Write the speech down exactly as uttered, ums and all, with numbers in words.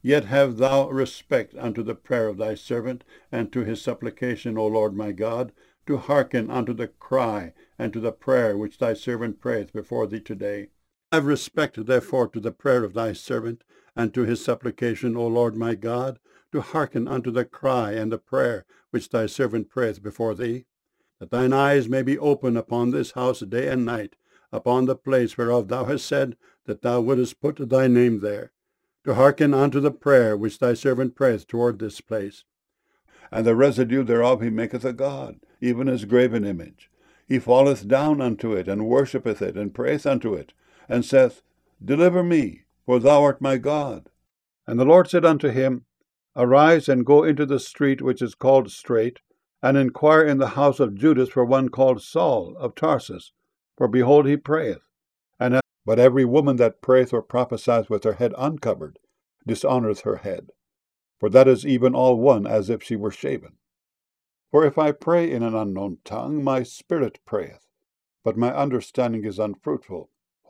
Yet have thou respect unto the prayer of thy servant, and to his supplication, O Lord my God, to hearken unto the cry and to the prayer which thy servant prayeth before thee today. Have respect, therefore, to the prayer of thy servant, and to his supplication, O Lord my God, to hearken unto the cry and the prayer which thy servant prayeth before thee, that thine eyes may be open upon this house day and night, upon the place whereof thou hast said that thou wouldest put thy name there, to hearken unto the prayer which thy servant prayeth toward this place. And the residue thereof he maketh a god, even his graven image. He falleth down unto it, and worshippeth it, and prayeth unto it, and saith, Deliver me, for thou art my God. And the Lord said unto him, Arise, and go into the street which is called Straight, and inquire in the house of Judas for one called Saul of Tarsus, for behold, he prayeth. And hath... But every woman that prayeth or prophesieth with her head uncovered dishonoureth her head, for that is even all one as if she were shaven. For if I pray in an unknown tongue, my spirit prayeth, but my understanding is unfruitful.